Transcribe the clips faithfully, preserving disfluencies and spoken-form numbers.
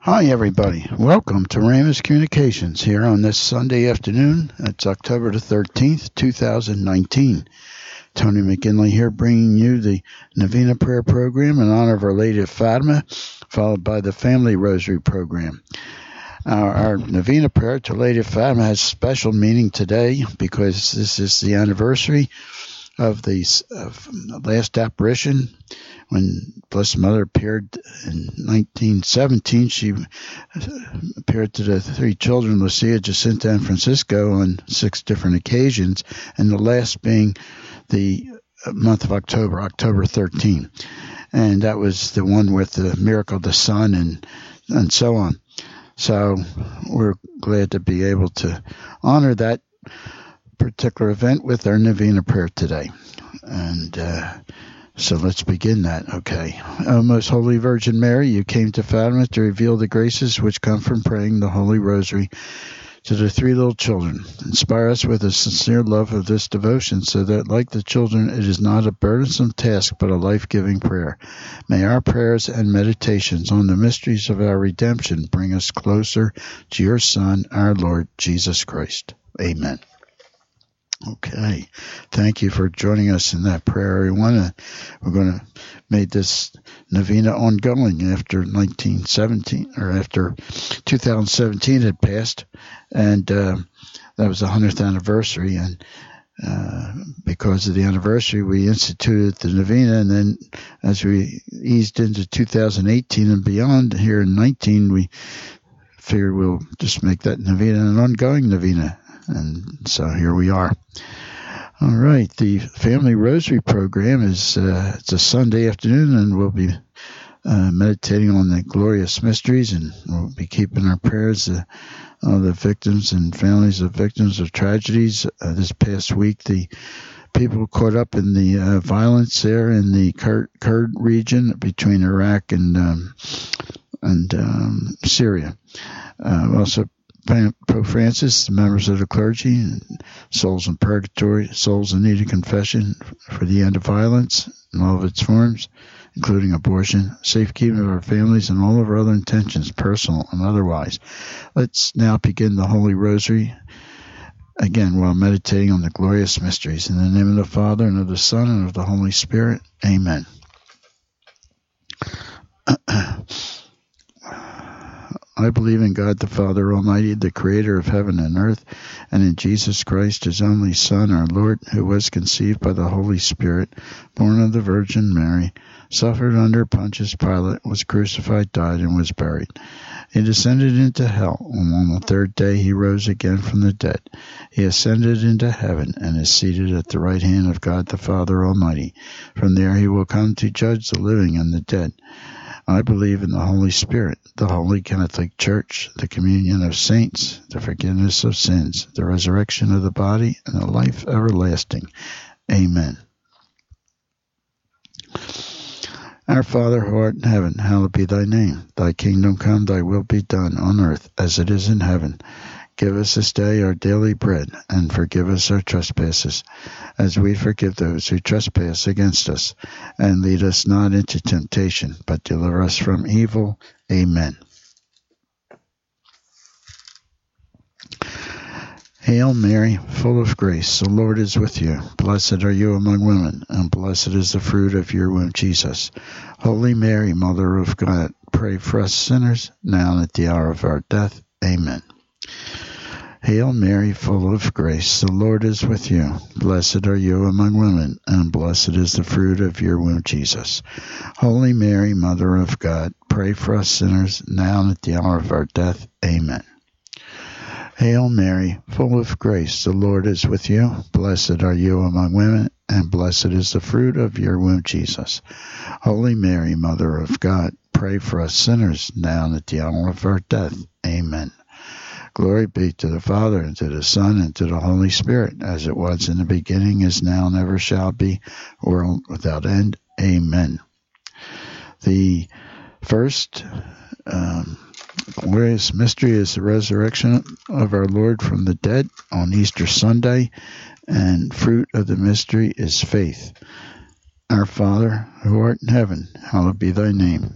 Hi, everybody. Welcome to Ramus Communications here on this Sunday afternoon. It's October the thirteenth, two thousand nineteen. Tony McKinley here bringing you the Novena Prayer Program in honor of Our Lady of Fatima, followed by the Family Rosary Program. Our, our Novena Prayer to Lady of Fatima has special meaning today because this is the anniversary of the of last apparition. When Blessed Mother appeared in nineteen seventeen, she appeared to the three children, Lucia, Jacinta, and Francisco, on six different occasions, and the last being the month of October, October thirteenth. And that was the one with the miracle of the sun and, and so on. So we're glad to be able to honor that particular event with our Novena prayer today. And uh, so let's begin that, okay. O Most Holy Virgin Mary, you came to Fatima to reveal the graces which come from praying the Holy Rosary to the three little children. Inspire us with a sincere love of this devotion so that, like the children, it is not a burdensome task but a life-giving prayer. May our prayers and meditations on the mysteries of our redemption bring us closer to your Son, our Lord Jesus Christ. Amen. Okay, thank you for joining us in that prayer, everyone. We're going to make this novena ongoing after nineteen seventeen, or after two thousand seventeen had passed, and uh, that was the hundredth anniversary. And uh, because of the anniversary, we instituted the novena, and then as we eased into two thousand eighteen and beyond, here in nineteen, we figured we'll just make that novena an ongoing novena. And so here we are. All right, the Family Rosary Program is uh, it's a Sunday afternoon, and we'll be uh, meditating on the glorious mysteries, and we'll be keeping our prayers uh, on the victims and families of victims of tragedies. Uh, this past week, the people caught up in the uh, violence there in the Kurd, Kurd region between Iraq and um, and um, Syria. Uh, also, Pope Francis, the members of the clergy, souls in purgatory, souls in need of confession for the end of violence in all of its forms, including abortion, safekeeping of our families, and all of our other intentions, personal and otherwise. Let's now begin the Holy Rosary, again, while meditating on the glorious mysteries. In the name of the Father, and of the Son, and of the Holy Spirit. Amen. I believe in God the Father Almighty, the Creator of heaven and earth, and in Jesus Christ, His only Son, our Lord, who was conceived by the Holy Spirit, born of the Virgin Mary, suffered under Pontius Pilate, was crucified, died, and was buried. He descended into hell, and on the third day He rose again from the dead. He ascended into heaven, and is seated at the right hand of God the Father Almighty. From there He will come to judge the living and the dead. I believe in the Holy Spirit, the Holy Catholic Church, the communion of saints, the forgiveness of sins, the resurrection of the body, and the life everlasting. Amen. Our Father, who art in heaven, hallowed be thy name. Thy kingdom come, thy will be done on earth as it is in heaven. Give us this day our daily bread, and forgive us our trespasses, as we forgive those who trespass against us. And lead us not into temptation, but deliver us from evil. Amen. Hail Mary, full of grace, the Lord is with you. Blessed are you among women, and blessed is the fruit of your womb, Jesus. Holy Mary, Mother of God, pray for us sinners, now and at the hour of our death. Amen. Hail Mary, full of grace, the Lord is with you. Blessed are you among women, and blessed is the fruit of your womb, Jesus. Holy Mary, Mother of God, pray for us sinners, now and at the hour of our death. Amen. Hail Mary, full of grace, the Lord is with you. Blessed are you among women, and blessed is the fruit of your womb, Jesus. Holy Mary, Mother of God, pray for us sinners, now and at the hour of our death. Amen. Glory be to the Father, and to the Son, and to the Holy Spirit, as it was in the beginning, is now, and ever shall be, world without end. Amen. The first um, glorious mystery is the resurrection of our Lord from the dead on Easter Sunday, and fruit of the mystery is faith. Our Father, who art in heaven, hallowed be thy name.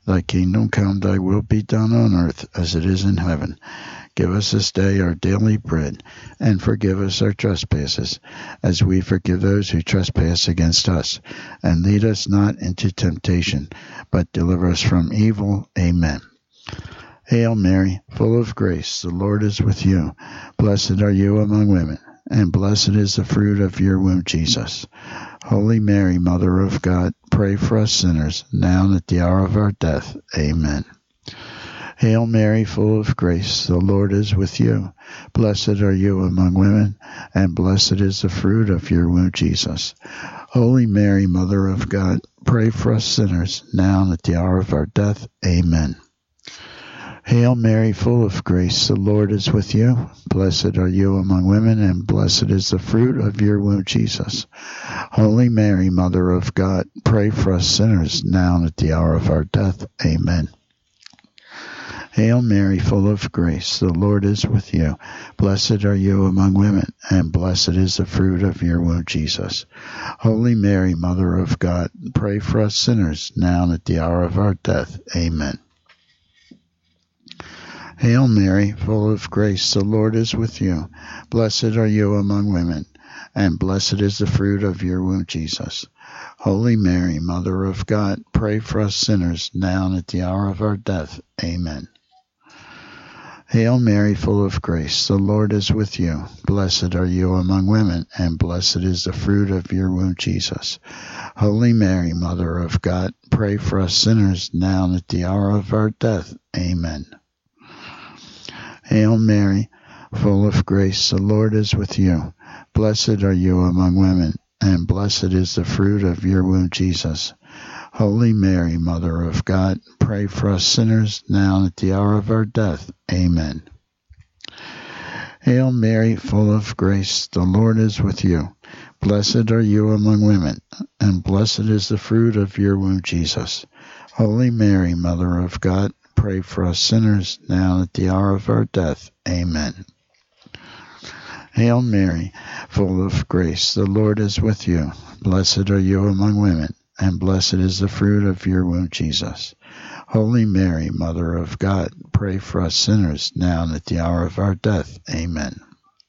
Thy kingdom come, thy will be done on earth as it is in heaven. Give us this day our daily bread, and forgive us our trespasses, as we forgive those who trespass against us. And lead us not into temptation, but deliver us from evil. Amen. Hail Mary, full of grace, the Lord is with you. Blessed are you among women, and blessed is the fruit of your womb, Jesus. Holy Mary, Mother of God, pray for us sinners, now and at the hour of our death. Amen. Hail Mary, full of grace, the Lord is with you. Blessed are you among women, and blessed is the fruit of your womb, Jesus. Holy Mary, Mother of God, pray for us sinners, now and at the hour of our death. Amen. Hail Mary, full of grace, the Lord is with you. Blessed are you among women, and blessed is the fruit of your womb, Jesus. Holy Mary, Mother of God, pray for us sinners, now and at the hour of our death. Amen. Hail Mary, full of grace, the Lord is with you. Blessed are you among women, and blessed is the fruit of your womb, Jesus. Holy Mary, Mother of God, pray for us sinners, now and at the hour of our death. Amen. Hail Mary, full of grace, the Lord is with you. Blessed are you among women, and blessed is the fruit of your womb, Jesus. Holy Mary, Mother of God, pray for us sinners, now and at the hour of our death. Amen. Hail Mary, full of grace, the Lord is with you. Blessed are you among women, and blessed is the fruit of your womb, Jesus. Holy Mary, Mother of God, pray for us sinners, now and at the hour of our death. Amen. Hail Mary, full of grace, the Lord is with you. Blessed are you among women, and blessed is the fruit of your womb, Jesus. Holy Mary, Mother of God, pray for us sinners, now and at the hour of our death. Amen. Hail Mary, full of grace, the Lord is with you. Blessed are you among women, and blessed is the fruit of your womb, Jesus. Holy Mary, Mother of God, pray for us sinners, now and at the hour of our death. Amen. Hail Mary, full of grace, the Lord is with you. Blessed are you among women, and blessed is the fruit of your womb, Jesus. Holy Mary, Mother of God, pray for us sinners, now and at the hour of our death. Amen.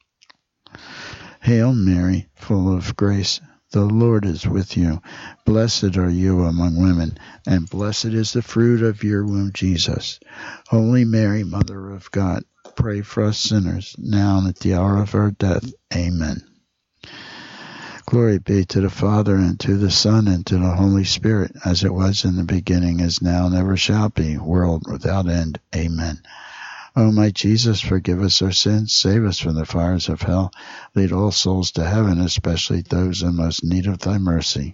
Hail Mary, full of grace, the Lord is with you. Blessed are you among women, and blessed is the fruit of your womb, Jesus. Holy Mary, Mother of God, pray for us sinners, now and at the hour of our death. Amen. Glory be to the Father, and to the Son, and to the Holy Spirit, as it was in the beginning, is now, and ever shall be, world without end. Amen. O my Jesus, forgive us our sins, save us from the fires of hell, lead all souls to heaven, especially those in most need of thy mercy.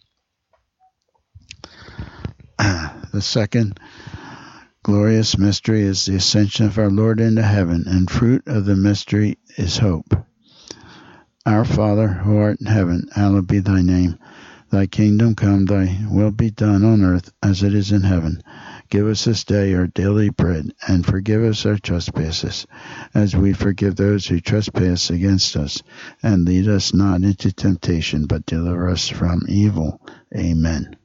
The second glorious mystery is the ascension of our Lord into heaven, and fruit of the mystery is hope. Our Father, who art in heaven, hallowed be thy name. Thy kingdom come, thy will be done on earth as it is in heaven. Give us this day our daily bread, and forgive us our trespasses, as we forgive those who trespass against us. And lead us not into temptation, but deliver us from evil. Amen.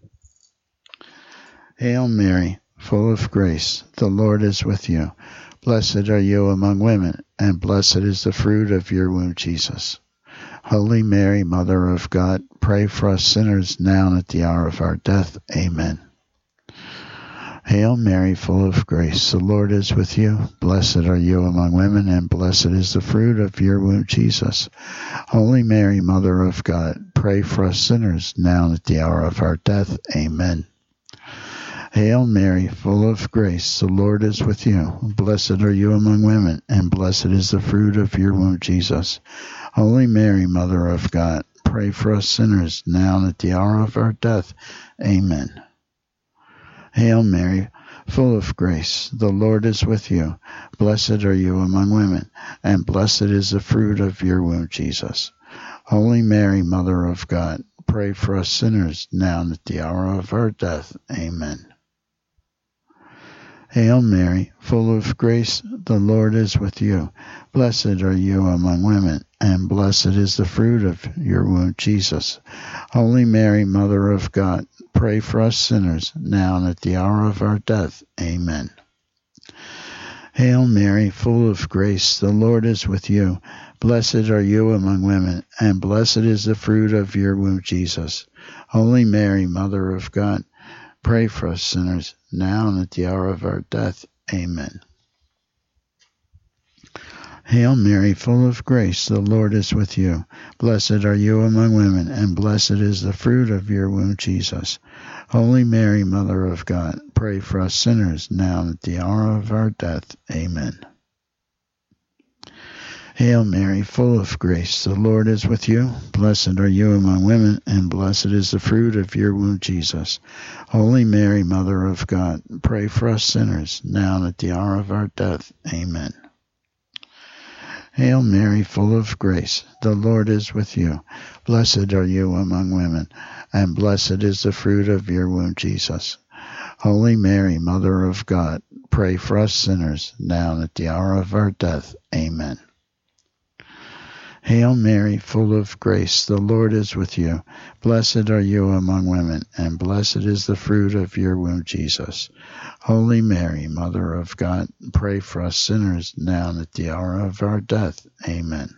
Hail Mary, full of grace, the Lord is with you. Blessed are you among women, and blessed is the fruit of your womb, Jesus. Holy Mary, Mother of God, pray for us sinners, now and at the hour of our death. Amen. Hail Mary, full of grace, the Lord is with you. Blessed are you among women, and blessed is the fruit of your womb, Jesus. Holy Mary, Mother of God, pray for us sinners, now and at the hour of our death. Amen. Hail Mary, full of grace, the Lord is with you. Blessed are you among women, and blessed is the fruit of your womb, Jesus. Holy Mary, Mother of God, pray for us sinners, now and at the hour of our death. Amen. Hail Mary, full of grace, the Lord is with you. Blessed are you among women, and blessed is the fruit of your womb, Jesus. Holy Mary, Mother of God, pray for us sinners, now and at the hour of our death. Amen. Hail Mary, full of grace, the Lord is with you. Blessed are you among women, and blessed is the fruit of your womb, Jesus. Holy Mary, Mother of God, pray for us sinners, now and at the hour of our death. Amen. Hail Mary, full of grace, the Lord is with you. Blessed are you among women, and blessed is the fruit of your womb, Jesus. Holy Mary, Mother of God, pray for us sinners, now and at the hour of our death. Amen. Hail Mary, full of grace, the Lord is with you. Blessed are you among women, and blessed is the fruit of your womb, Jesus. Holy Mary, Mother of God, pray for us sinners, now and at the hour of our death. Amen. Hail Mary, full of grace, the Lord is with you. Blessed are you among women, and blessed is the fruit of your womb, Jesus. Holy Mary, Mother of God, pray for us sinners, now and at the hour of our death. Amen. Hail Mary, full of grace, the Lord is with you. Blessed are you among women, and blessed is the fruit of your womb, Jesus. Holy Mary, Mother of God, pray for us sinners, now and at the hour of our death. Amen. Hail Mary, full of grace, the Lord is with you. Blessed are you among women, and blessed is the fruit of your womb, Jesus. Holy Mary, Mother of God, pray for us sinners, now and at the hour of our death. Amen.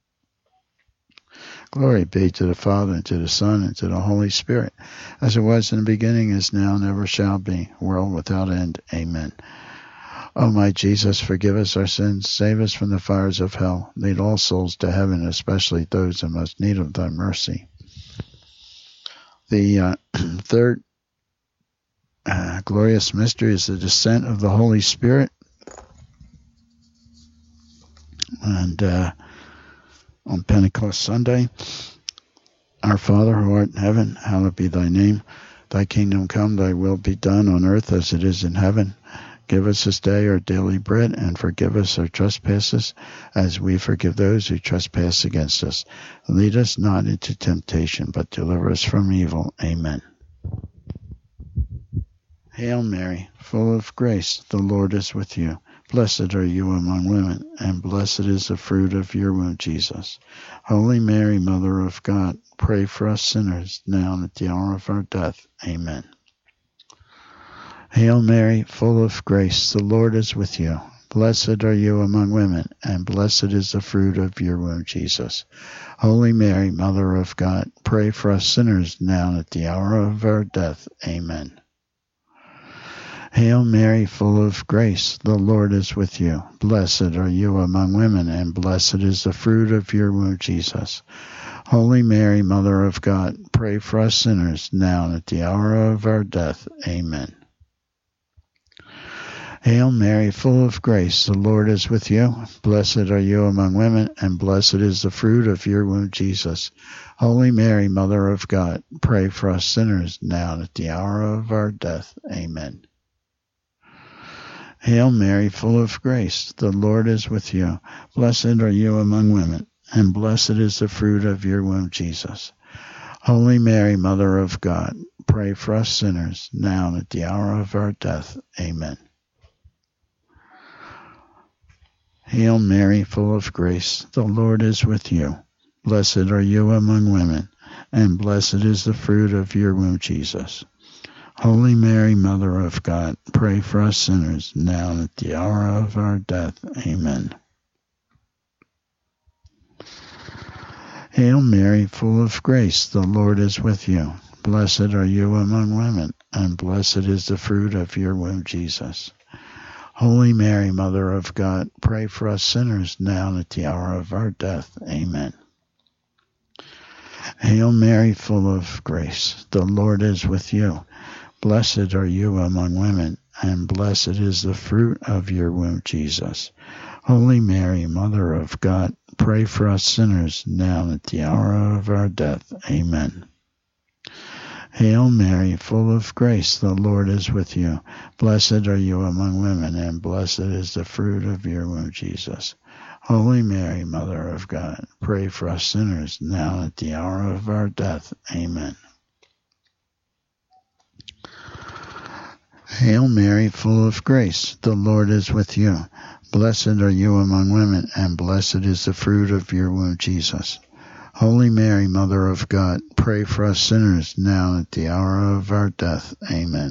Glory be to the Father, and to the Son, and to the Holy Spirit, as it was in the beginning, is now, and ever shall be, world without end. Amen. O my Jesus, forgive us our sins, save us from the fires of hell, lead all souls to heaven, especially those in most need of thy mercy. The uh, third uh, glorious mystery is the descent of the Holy Spirit. And uh, on Pentecost Sunday, our Father who art in heaven, hallowed be thy name. Thy kingdom come, thy will be done on earth as it is in heaven. Give us this day our daily bread, and forgive us our trespasses, as we forgive those who trespass against us. Lead us not into temptation, but deliver us from evil. Amen. Hail Mary, full of grace, the Lord is with you. Blessed are you among women, and blessed is the fruit of your womb, Jesus. Holy Mary, Mother of God, pray for us sinners, now and at the hour of our death. Amen. Hail Mary, full of grace, the Lord is with you. Blessed are you among women, and blessed is the fruit of your womb, Jesus. Holy Mary, Mother of God, pray for us sinners, now and at the hour of our death. Amen. Hail Mary, full of grace, the Lord is with you. Blessed are you among women, and blessed is the fruit of your womb, Jesus. Holy Mary, Mother of God, pray for us sinners, now and at the hour of our death. Amen. Hail Mary, full of grace, the Lord is with you. Blessed are you among women, and blessed is the fruit of your womb, Jesus. Holy Mary, Mother of God, pray for us sinners, now and at the hour of our death. Amen. Hail Mary, full of grace, the Lord is with you. Blessed are you among women, and blessed is the fruit of your womb, Jesus. Holy Mary, Mother of God, pray for us sinners, now and at the hour of our death. Amen. Hail Mary, full of grace, the Lord is with you. Blessed are you among women, and blessed is the fruit of your womb, Jesus. Holy Mary, Mother of God, pray for us sinners, now and at the hour of our death. Amen. Hail Mary, full of grace, the Lord is with you. Blessed are you among women, and blessed is the fruit of your womb, Jesus. Holy Mary, Mother of God, pray for us sinners, now and at the hour of our death. Amen. Hail Mary, full of grace, the Lord is with you. Blessed are you among women, and blessed is the fruit of your womb, Jesus. Holy Mary, Mother of God, pray for us sinners, now and at the hour of our death. Amen. Hail Mary, full of grace, the Lord is with you. Blessed are you among women, and blessed is the fruit of your womb, Jesus. Holy Mary, Mother of God, pray for us sinners, now and at the hour of our death. Amen. Hail Mary, full of grace, the Lord is with you. Blessed are you among women, and blessed is the fruit of your womb, Jesus. Holy Mary, Mother of God, pray for us sinners, now and at the hour of our death. Amen.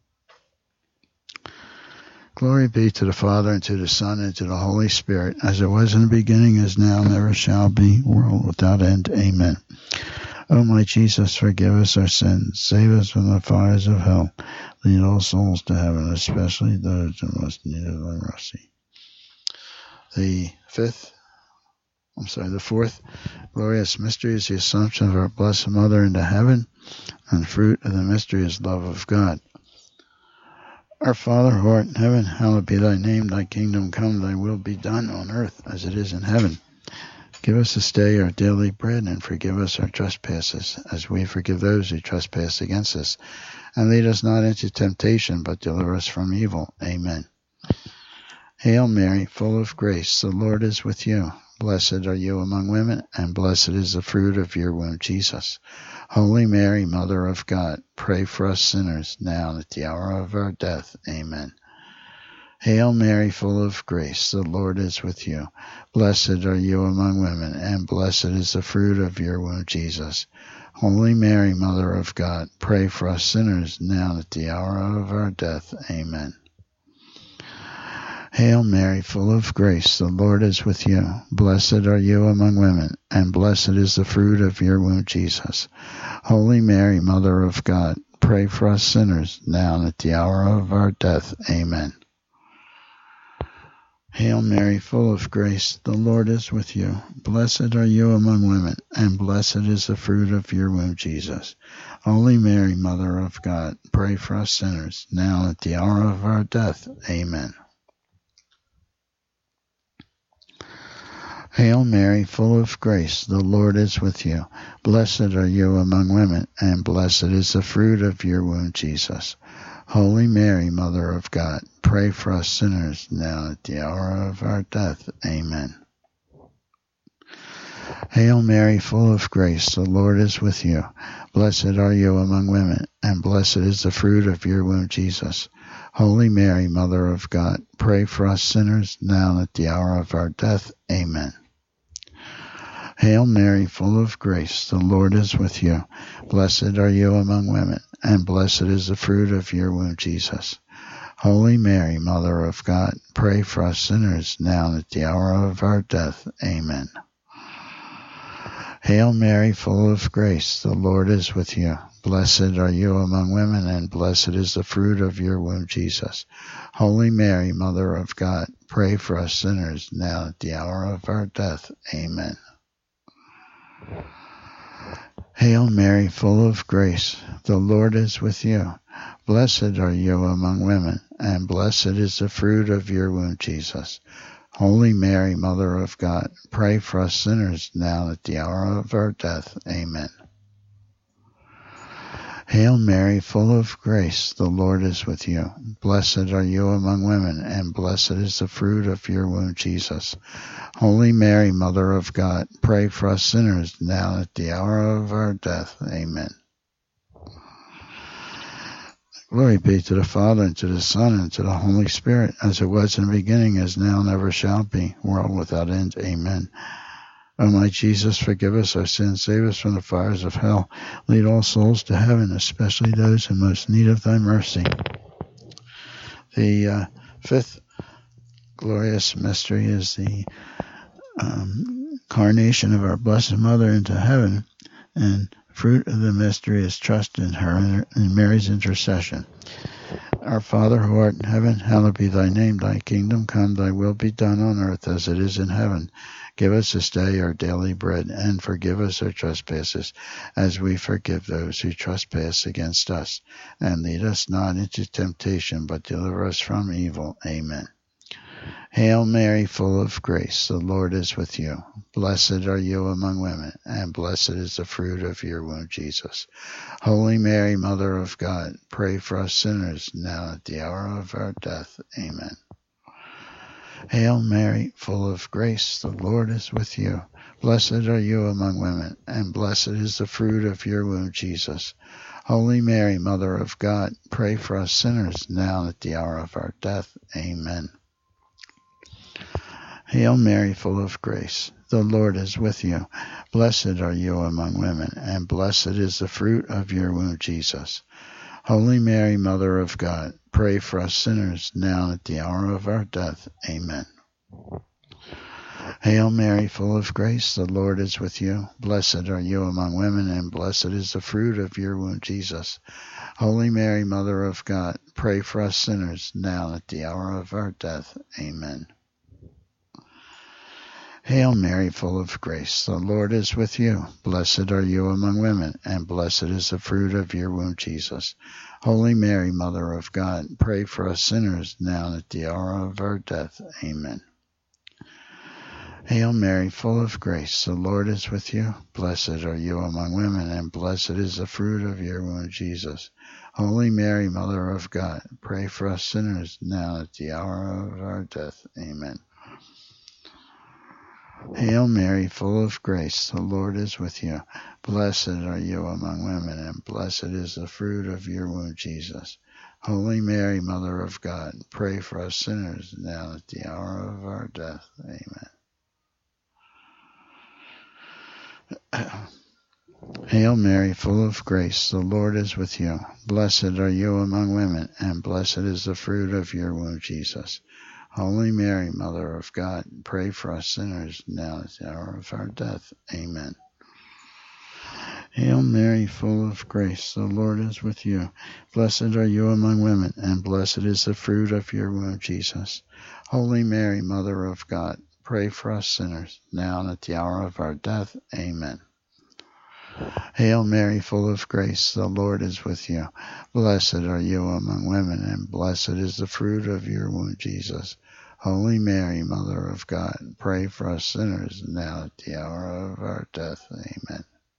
Glory be to the Father, and to the Son, and to the Holy Spirit, as it was in the beginning, is now, and ever shall be, world without end. Amen. O my Jesus, forgive us our sins, save us from the fires of hell, lead all souls to heaven, especially those who most need of thy mercy. The fifth, I'm sorry, the fourth glorious mystery is the Assumption of our Blessed Mother into heaven, and the fruit of the mystery is love of God. Our Father, who art in heaven, hallowed be thy name. Thy kingdom come, thy will be done on earth as it is in heaven. Give us this day our daily bread, and forgive us our trespasses, as we forgive those who trespass against us. And lead us not into temptation, but deliver us from evil. Amen. Hail Mary, full of grace, the Lord is with you. Blessed are you among women, and blessed is the fruit of your womb, Jesus. Holy Mary, Mother of God, pray for us sinners, now and at the hour of our death. Amen. Hail Mary, full of grace, the Lord is with you. Blessed are you among women, and blessed is the fruit of your womb, Jesus. Holy Mary, Mother of God, pray for us sinners, now and at the hour of our death. Amen. Hail Mary, full of grace, the Lord is with you. Blessed are you among women, and blessed is the fruit of your womb, Jesus. Holy Mary, Mother of God, pray for us sinners, now and at the hour of our death. Amen. Hail Mary, full of grace, the Lord is with you. Blessed are you among women, and blessed is the fruit of your womb, Jesus. Holy Mary, Mother of God, pray for us sinners, now and at the hour of our death. Amen. Hail Mary, full of grace, the Lord is with you. Blessed are you among women, and blessed is the fruit of your womb, Jesus. Holy Mary, Mother of God, pray for us sinners, now at the hour of our death. Amen. Hail Mary, full of grace, the Lord is with you. Blessed are you among women, and blessed is the fruit of your womb, Jesus. Holy Mary, Mother of God, pray for us sinners, now and at the hour of our death. Amen. Hail Mary, full of grace, the Lord is with you. Blessed are you among women, and blessed is the fruit of your womb, Jesus. Holy Mary, Mother of God, pray for us sinners, now and at the hour of our death. Amen. Hail Mary, full of grace, the Lord is with you. Blessed are you among women, and blessed is the fruit of your womb, Jesus. Holy Mary, Mother of God, pray for us sinners, now at the hour of our death. Amen. Hail Mary, full of grace, the Lord is with you. Blessed are you among women, and blessed is the fruit of your womb, Jesus. Holy Mary, Mother of God, pray for us sinners, now at the hour of our death. Amen. Hail Mary, full of grace, the Lord is with you. Blessed are you among women, and blessed is the fruit of your womb, Jesus. Holy Mary, Mother of God, pray for us sinners, now at the hour of our death. Amen. Glory be to the Father, and to the Son, and to the Holy Spirit, as it was in the beginning, is now, and ever shall be, world without end. Amen. O my Jesus, forgive us our sins, save us from the fires of hell, lead all souls to heaven, especially those in most need of thy mercy. The uh, fifth glorious mystery is the um, coronation of our Blessed Mother into heaven, and fruit of the mystery is trust in her and Mary's intercession. Our Father, who art in heaven, hallowed be thy name. Thy kingdom come, thy will be done on earth as it is in heaven. Give us this day our daily bread, and forgive us our trespasses, as we forgive those who trespass against us. And lead us not into temptation, but deliver us from evil. Amen. Hail Mary, full of grace, the Lord is with you. Blessed are you among women, and blessed is the fruit of your womb, Jesus. Holy Mary, Mother of God, pray for us sinners, now at the hour of our death. Amen. Hail Mary, full of grace, the Lord is with you. Blessed are you among women, and blessed is the fruit of your womb, Jesus. Holy Mary, Mother of God, pray for us sinners, now and at the hour of our death. Amen. Hail Mary, full of grace, the Lord is with you. Blessed are you among women, and blessed is the fruit of your womb, Jesus. Holy Mary, Mother of God, pray for us sinners, now and at the hour of our death. Amen. Hail Mary, full of grace, the Lord is with you. Blessed are you among women, and blessed is the fruit of your womb, Jesus. Holy Mary, Mother of God, pray for us sinners, now and at the hour of our death. Amen. Hail Mary, full of grace, the Lord is with you. Blessed are you among women, and blessed is the fruit of your womb, Jesus. Holy Mary, Mother of God, pray for us sinners, now and at the hour of our death. Amen. Hail Mary, full of grace, the Lord is with you. Blessed are you among women, and blessed is the fruit of your womb, Jesus. Holy Mary, Mother of God, pray for us sinners, now and at the hour of our death. Amen. Hail Mary, full of grace, the Lord is with you. Blessed are you among women, and blessed is the fruit of your womb, Jesus. Holy Mary, Mother of God, pray for us sinners, now and at the hour of our death. Amen. Hail Mary, full of grace, the Lord is with you. Blessed are you among women, and blessed is the fruit of your womb, Jesus. Holy Mary, Mother of God, pray for us sinners, now at the hour of our death. Amen. Hail Mary, full of grace, the Lord is with you. Blessed are you among women, and blessed is the fruit of your womb, Jesus. Holy Mary, Mother of God, pray for us sinners, now and at the hour of our death. Amen. Hail Mary, full of grace, the Lord is with you. Blessed are you among women, and blessed is the fruit of your womb, Jesus. Holy Mary, Mother of God, pray for us sinners, now at the hour of our death. Amen.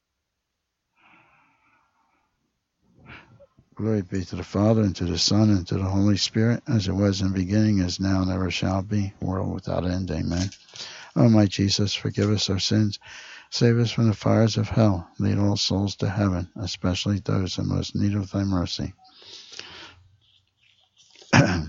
Glory be to the Father, and to the Son, and to the Holy Spirit, as it was in the beginning, is now, and ever shall be, world without end. Amen. O my Jesus, forgive us our sins. Save us from the fires of hell. Lead all souls to heaven, especially those in most need of thy mercy. Okay.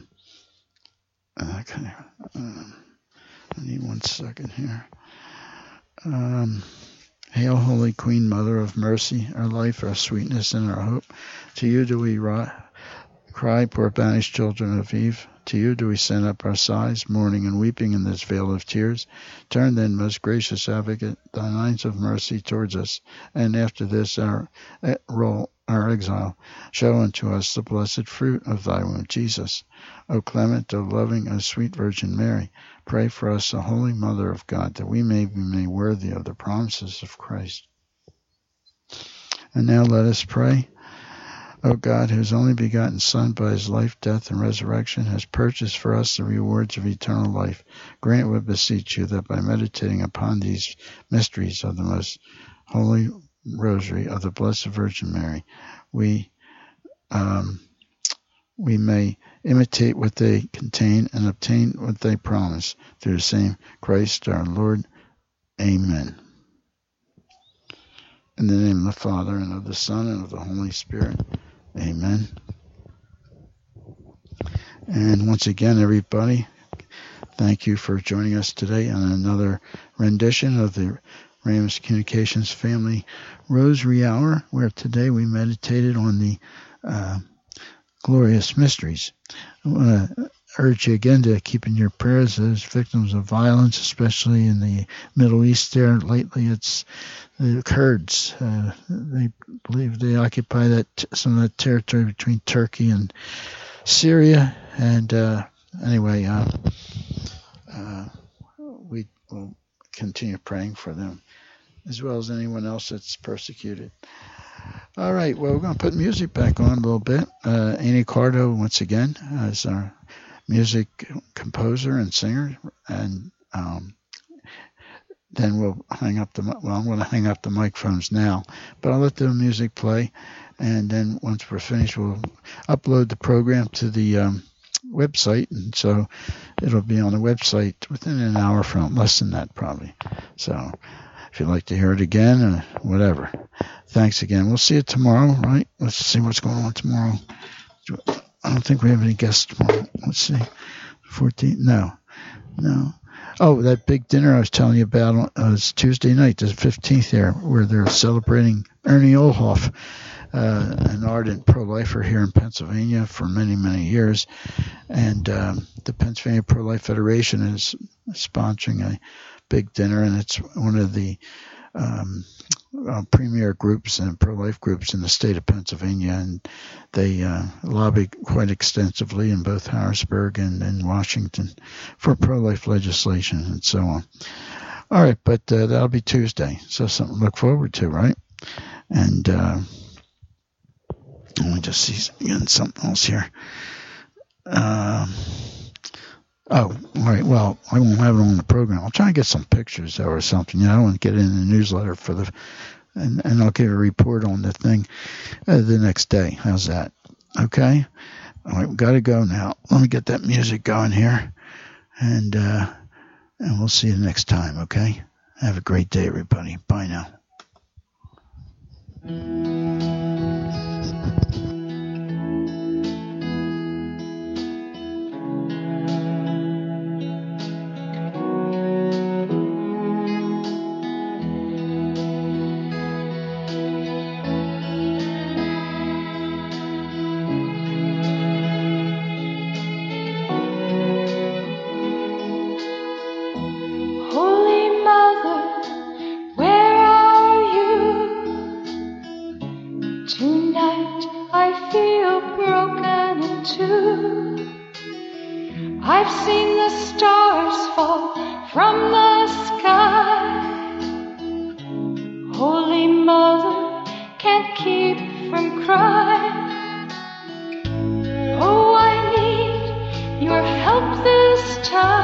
Um, I need one second here. Um, Hail, Holy Queen, Mother of Mercy, our life, our sweetness, and our hope. To you do we ri- cry, poor banished children of Eve. To you do we send up our sighs, mourning and weeping in this vale of tears. Turn then, most gracious Advocate, thine eyes of mercy towards us, and after this our roll, our exile, show unto us the blessed fruit of thy womb, Jesus. O clement, O loving, O sweet Virgin Mary, pray for us, the Holy Mother of God, that we may be made worthy of the promises of Christ. And now let us pray. O God, whose only begotten Son, by his life, death, and resurrection, has purchased for us the rewards of eternal life, grant, we beseech you, that by meditating upon these mysteries of the most holy rosary of the Blessed Virgin Mary, we um, we may imitate what they contain and obtain what they promise, through the same Christ our Lord. Amen. In the name of the Father, and of the Son, and of the Holy Spirit. Amen. And once again, everybody, thank you for joining us today on another rendition of the Ramos Communications Family Rosary Hour, where today we meditated on the uh, glorious mysteries. I want to urge you again to keep in your prayers those victims of violence, especially in the Middle East there. Lately, it's the Kurds. Uh, they believe they occupy that some of that territory between Turkey and Syria. And uh, anyway, uh, uh, we will continue praying for them, as well as anyone else that's persecuted. All right, well, we're going to put music back on a little bit. Uh, Annie Cardo, once again, is our music composer and singer, and um, then we'll hang up the, well, I'm going to hang up the microphones now, but I'll let the music play, and then once we're finished, we'll upload the program to the um, website, and so it'll be on the website within an hour from, less than that probably. So if you'd like to hear it again, uh, whatever. Thanks again. We'll see you tomorrow, right? Let's see what's going on tomorrow. I don't think we have any guests tomorrow. Let's see. fourteenth? No. No. Oh, that big dinner I was telling you about uh, is Tuesday night, the fifteenth there, where they're celebrating Ernie Olhoff, uh, an ardent pro-lifer here in Pennsylvania for many, many years. And um, the Pennsylvania Pro-Life Federation is sponsoring a big dinner, and it's one of the um, uh, premier groups and pro-life groups in the state of Pennsylvania, and they uh, lobby quite extensively in both Harrisburg and, and Washington for pro-life legislation and so on. All right, but uh, that'll be Tuesday, so something to look forward to, right? And uh, let me just see again something else here. Um, oh, all right. Well, I won't have it on the program. I'll try and get some pictures or something. You know, I want to get it in the newsletter for the, and, and I'll give a report on the thing uh, the next day. How's that? Okay. All right, we got to go now. Let me get that music going here, and uh, and we'll see you next time. Okay. Have a great day, everybody. Bye now. Your help this time.